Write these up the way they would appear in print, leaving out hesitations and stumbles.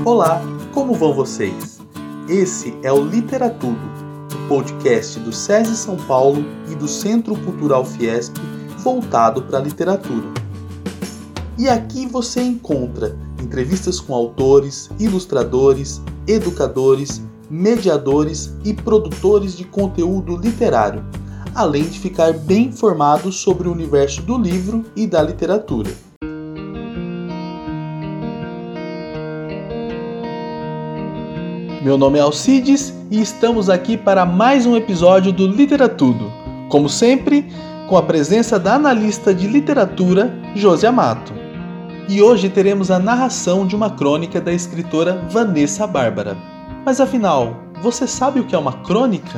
Olá, como vão vocês? Esse é o Literatudo, um podcast do SESI São Paulo e do Centro Cultural Fiesp voltado para a literatura. E aqui você encontra entrevistas com autores, ilustradores, educadores, mediadores e produtores de conteúdo literário, além de ficar bem informado sobre o universo do livro e da literatura. Meu nome é Alcides e estamos aqui para mais um episódio do Literatudo, como sempre, com a presença da analista de literatura, Josi Amato. E hoje teremos a narração de uma crônica da escritora Vanessa Bárbara. Mas afinal, você sabe o que é uma crônica?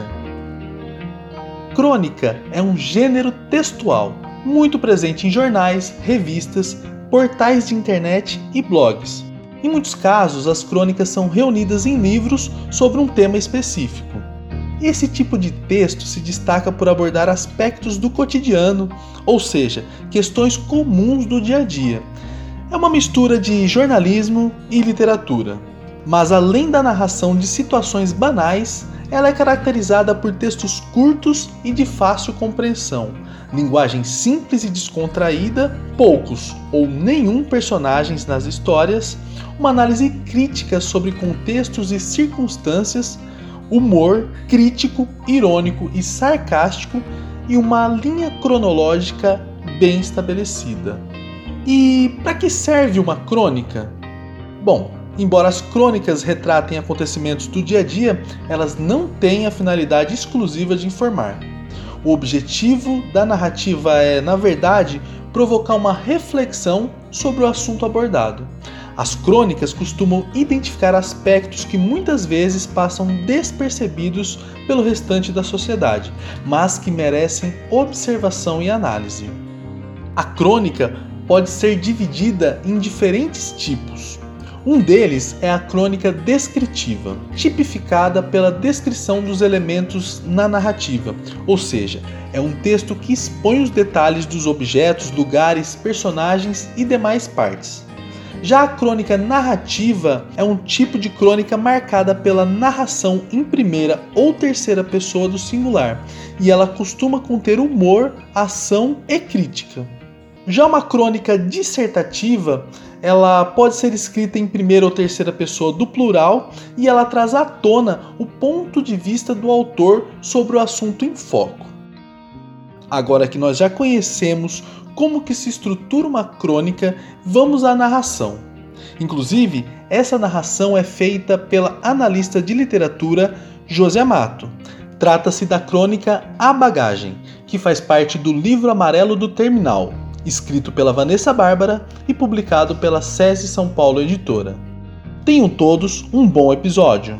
Crônica é um gênero textual, muito presente em jornais, revistas, portais de internet e blogs. Em muitos casos, as crônicas são reunidas em livros sobre um tema específico. Esse tipo de texto se destaca por abordar aspectos do cotidiano, ou seja, questões comuns do dia a dia. É uma mistura de jornalismo e literatura. Mas além da narração de situações banais, ela é caracterizada por textos curtos e de fácil compreensão, linguagem simples e descontraída, poucos ou nenhum personagens nas histórias, uma análise crítica sobre contextos e circunstâncias, humor crítico, irônico e sarcástico e uma linha cronológica bem estabelecida. E para que serve uma crônica? Bom, embora as crônicas retratem acontecimentos do dia a dia, elas não têm a finalidade exclusiva de informar. O objetivo da narrativa é, na verdade, provocar uma reflexão sobre o assunto abordado. As crônicas costumam identificar aspectos que muitas vezes passam despercebidos pelo restante da sociedade, mas que merecem observação e análise. A crônica pode ser dividida em diferentes tipos. Um deles é a crônica descritiva, tipificada pela descrição dos elementos na narrativa, ou seja, é um texto que expõe os detalhes dos objetos, lugares, personagens e demais partes. Já a crônica narrativa é um tipo de crônica marcada pela narração em primeira ou terceira pessoa do singular, e ela costuma conter humor, ação e crítica. Já uma crônica dissertativa, ela pode ser escrita em primeira ou terceira pessoa do plural e ela traz à tona o ponto de vista do autor sobre o assunto em foco. Agora que nós já conhecemos como que se estrutura uma crônica, vamos à narração. Inclusive, essa narração é feita pela analista de literatura Josi Amato. Trata-se da crônica A Bagagem, que faz parte do livro amarelo do Terminal, escrito pela Vanessa Bárbara e publicado pela SESI São Paulo Editora. Tenham todos um bom episódio.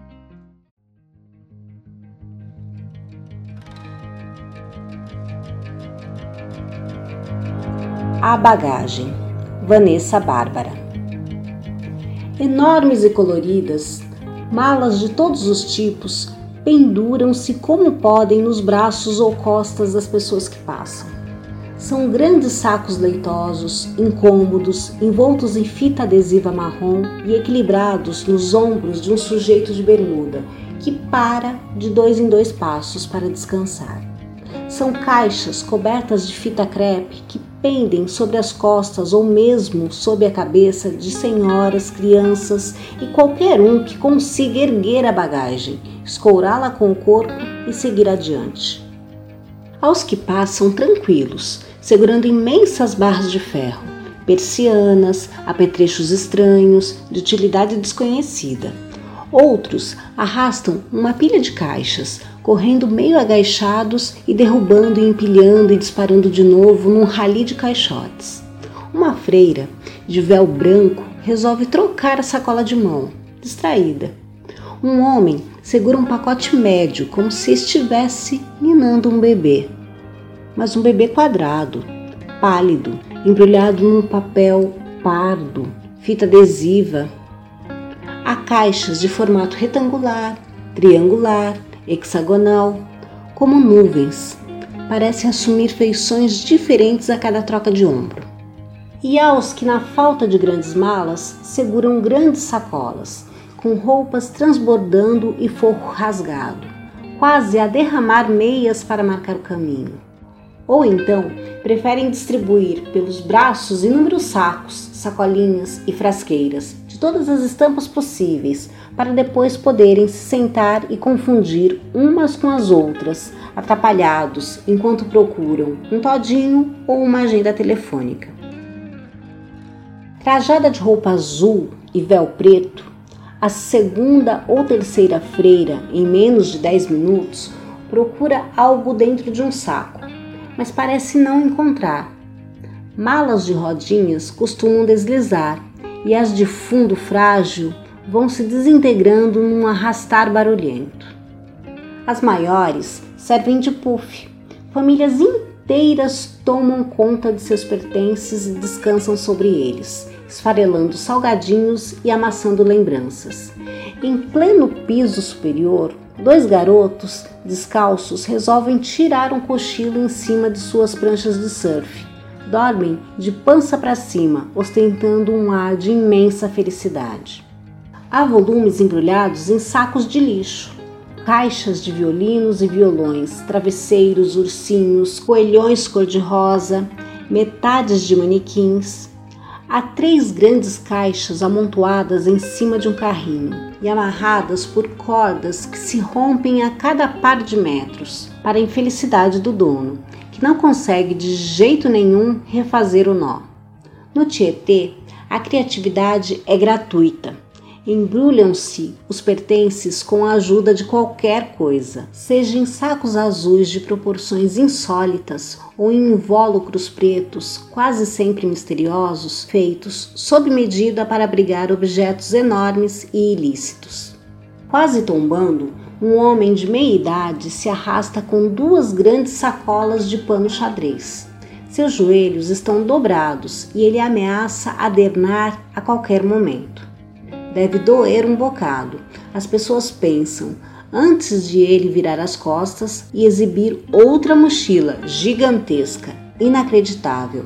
A Bagagem, Vanessa Bárbara. Enormes e coloridas, malas de todos os tipos penduram-se como podem nos braços ou costas das pessoas que passam. São grandes sacos leitosos, incômodos, envoltos em fita adesiva marrom e equilibrados nos ombros de um sujeito de bermuda que para de 2 em 2 passos para descansar. São caixas cobertas de fita crepe que pendem sobre as costas ou mesmo sob a cabeça de senhoras, crianças e qualquer um que consiga erguer a bagagem, escourá-la com o corpo e seguir adiante. Aos que passam tranquilos, segurando imensas barras de ferro, persianas, apetrechos estranhos, de utilidade desconhecida. Outros arrastam uma pilha de caixas, correndo meio agachados e derrubando e empilhando e disparando de novo num rali de caixotes. Uma freira, de véu branco, resolve trocar a sacola de mão, distraída. Um homem segura um pacote médio, como se estivesse ninando um bebê. Mas um bebê quadrado, pálido, embrulhado num papel pardo, fita adesiva. Há caixas de formato retangular, triangular, hexagonal, como nuvens. Parecem assumir feições diferentes a cada troca de ombro. e aos que, na falta de grandes malas, seguram grandes sacolas, com roupas transbordando e forro rasgado, quase a derramar meias para marcar o caminho. Ou então, preferem distribuir pelos braços inúmeros sacos, sacolinhas e frasqueiras, de todas as estampas possíveis, para depois poderem se sentar e confundir umas com as outras, atrapalhados enquanto procuram um todinho ou uma agenda telefônica. Trajada de roupa azul e véu preto, a segunda ou terceira freira, em menos de 10 minutos, procura algo dentro de um saco, mas parece não encontrar. Malas de rodinhas costumam deslizar e as de fundo frágil vão se desintegrando num arrastar barulhento. As maiores servem de puff. Famílias inteiras tomam conta de seus pertences e descansam sobre eles, esfarelando salgadinhos e amassando lembranças. Em pleno piso superior, 2 garotos descalços resolvem tirar um cochilo em cima de suas pranchas de surf. Dormem de pança para cima, ostentando um ar de imensa felicidade. Há volumes embrulhados em sacos de lixo, caixas de violinos e violões, travesseiros, ursinhos, coelhões cor-de-rosa, metades de manequins. Há 3 grandes caixas amontoadas em cima de um carrinho e amarradas por cordas que se rompem a cada par de metros, para a infelicidade do dono, que não consegue de jeito nenhum refazer o nó. No Tietê, a criatividade é gratuita. Embrulham-se os pertences com a ajuda de qualquer coisa, seja em sacos azuis de proporções insólitas ou em invólucros pretos, quase sempre misteriosos, feitos sob medida para abrigar objetos enormes e ilícitos. Quase tombando, um homem de meia idade se arrasta com 2 grandes sacolas de pano xadrez. Seus joelhos estão dobrados e ele ameaça adernar a qualquer momento. Deve doer um bocado, as pessoas pensam, antes de ele virar as costas e exibir outra mochila gigantesca, inacreditável.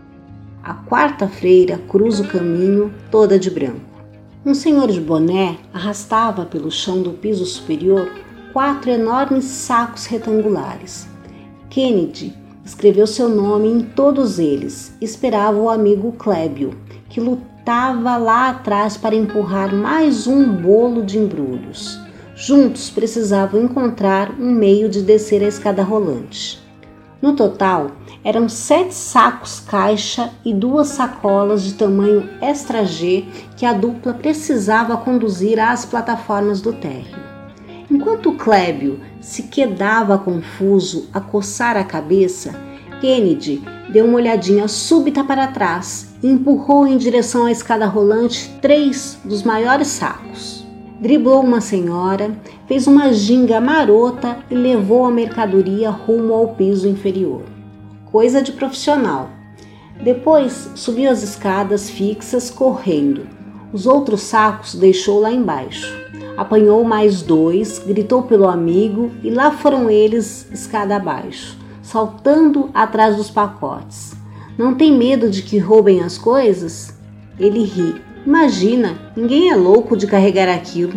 A 4ª freira cruza o caminho toda de branco. Um senhor de boné arrastava pelo chão do piso superior 4 enormes sacos retangulares. Kennedy escreveu seu nome em todos eles e esperava o amigo Clébio, que lutava lá atrás para empurrar mais um bolo de embrulhos. Juntos precisavam encontrar um meio de descer a escada rolante. No total, eram 7 sacos caixa e 2 sacolas de tamanho extra G que a dupla precisava conduzir às plataformas do térreo. Enquanto Clébio se quedava confuso a coçar a cabeça, Kennedy deu uma olhadinha súbita para trás e empurrou em direção à escada rolante 3 dos maiores sacos. Driblou uma senhora, fez uma ginga marota e levou a mercadoria rumo ao piso inferior. Coisa de profissional. Depois subiu as escadas fixas correndo. Os outros sacos deixou lá embaixo. Apanhou mais 2, gritou pelo amigo e lá foram eles escada abaixo, saltando atrás dos pacotes. Não tem medo de que roubem as coisas? Ele ri. Imagina, ninguém é louco de carregar aquilo.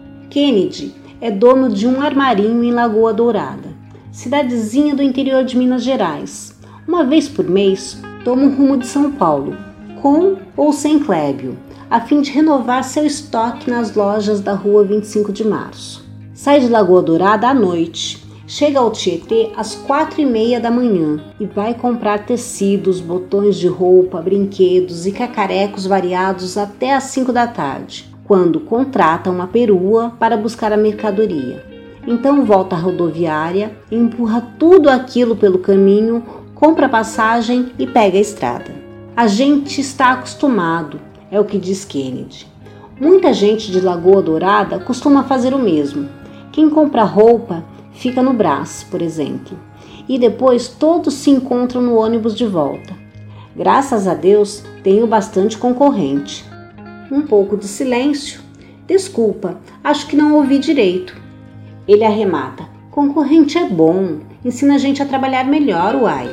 Kennedy é dono de um armarinho em Lagoa Dourada, cidadezinha do interior de Minas Gerais. Uma vez por mês, toma o rumo de São Paulo, com ou sem Clébio, a fim de renovar seu estoque nas lojas da rua 25 de março. Sai de Lagoa Dourada à noite, chega ao Tietê às 4h30 da manhã e vai comprar tecidos, botões de roupa, brinquedos e cacarecos variados até às 5 da tarde, quando contrata uma perua para buscar a mercadoria. Então volta à rodoviária, empurra tudo aquilo pelo caminho, compra passagem e pega a estrada. A gente está acostumado, é o que diz Kennedy. Muita gente de Lagoa Dourada costuma fazer o mesmo. Quem compra roupa fica no Brás, por exemplo, e depois todos se encontram no ônibus de volta. Graças a Deus, tenho bastante concorrente. Um pouco de silêncio. Desculpa, acho que não ouvi direito. Ele arremata. Concorrente é bom, ensina a gente a trabalhar melhor, uai.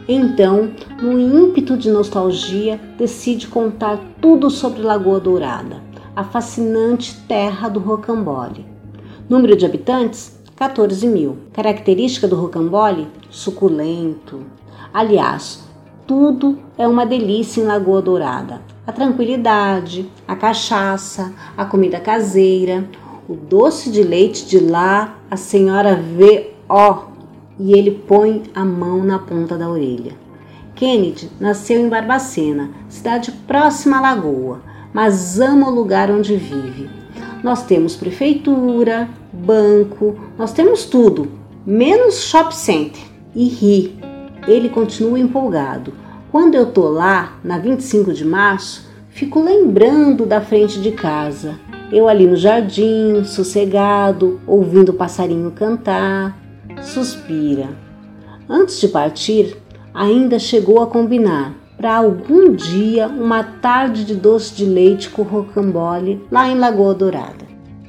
Então, no ímpeto de nostalgia, decide contar tudo sobre Lagoa Dourada, a fascinante terra do rocambole. Número de habitantes? 14 mil. Característica do rocambole? Suculento. Aliás, tudo é uma delícia em Lagoa Dourada. A tranquilidade, a cachaça, a comida caseira, o doce de leite de lá, a senhora vê, e ele põe a mão na ponta da orelha. Kennedy nasceu em Barbacena, cidade próxima à lagoa, mas ama o lugar onde vive. Nós temos prefeitura, banco, nós temos tudo, menos shopping center. E ri. Ele continua empolgado. Quando eu tô lá, na 25 de março, fico lembrando da frente de casa. Eu ali no jardim, sossegado, ouvindo o passarinho cantar. Suspira. Antes de partir, ainda chegou a combinar para algum dia uma tarde de doce de leite com rocambole lá em Lagoa Dourada.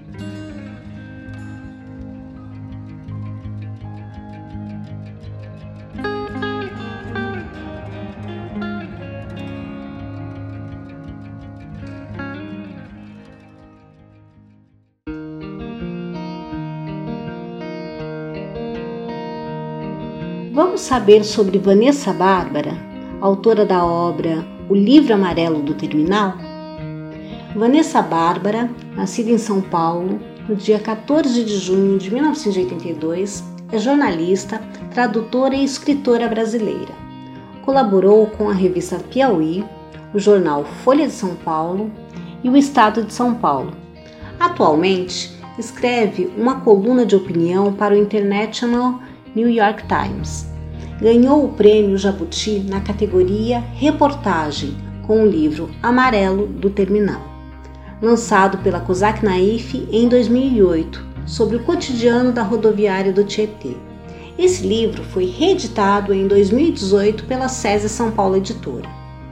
Vamos saber sobre Vanessa Bárbara, autora da obra O Livro Amarelo do Terminal? Vanessa Bárbara, nascida em São Paulo no dia 14 de junho de 1982, é jornalista, tradutora e escritora brasileira. Colaborou com a revista Piauí, o jornal Folha de São Paulo e o Estado de São Paulo. Atualmente, escreve uma coluna de opinião para o International New York Times. Ganhou o prêmio Jabuti na categoria Reportagem com o livro Amarelo do Terminal, lançado pela Cosac Naif em 2008, sobre o cotidiano da rodoviária do Tietê. Esse livro foi reeditado em 2018 pela SESI São Paulo Editora.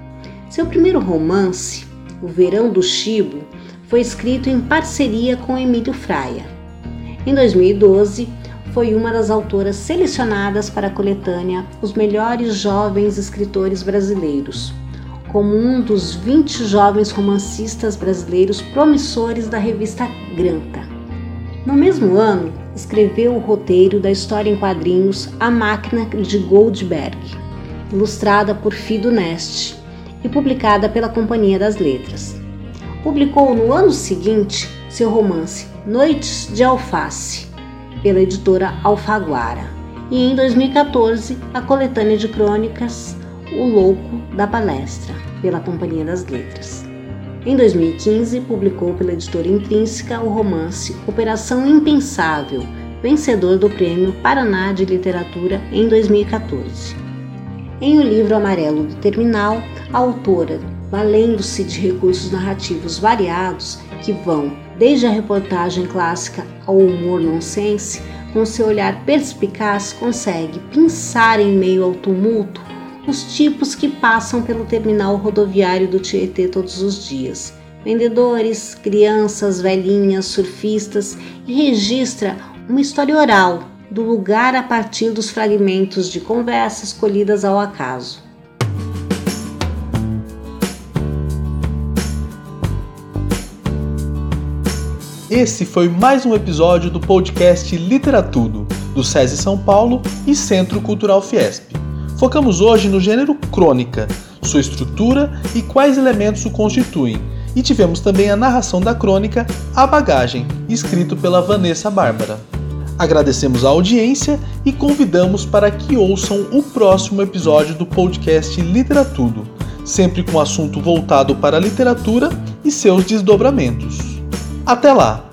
Seu primeiro romance, O Verão do Chibo, foi escrito em parceria com Emílio Fraia. Em 2012, foi uma das autoras selecionadas para a coletânea Os Melhores Jovens Escritores Brasileiros, como um dos 20 jovens romancistas brasileiros promissores da revista Granta. No mesmo ano, escreveu o roteiro da história em quadrinhos A Máquina de Goldberg, ilustrada por Fido Neste e publicada pela Companhia das Letras. Publicou no ano seguinte seu romance Noites de Alface, pela editora Alfaguara, e em 2014 a coletânea de crônicas O Louco da Palestra, pela Companhia das Letras. Em 2015 publicou pela editora Intrínseca o romance Operação Impensável, vencedor do Prêmio Paraná de Literatura em 2014. Em O Livro Amarelo do Terminal, a autora, valendo-se de recursos narrativos variados que vão desde a reportagem clássica ao humor nonsense, com seu olhar perspicaz consegue pensar em meio ao tumulto os tipos que passam pelo terminal rodoviário do Tietê todos os dias. Vendedores, crianças, velhinhas, surfistas, e registra uma história oral do lugar a partir dos fragmentos de conversas colhidas ao acaso. Esse foi mais um episódio do podcast Literatudo, do SESI São Paulo e Centro Cultural Fiesp. Focamos hoje no gênero crônica, sua estrutura e quais elementos o constituem, e tivemos também a narração da crônica A Bagagem, escrito pela Vanessa Bárbara. Agradecemos a audiência e convidamos para que ouçam o próximo episódio do podcast Literatudo, sempre com assunto voltado para a literatura e seus desdobramentos. Até lá!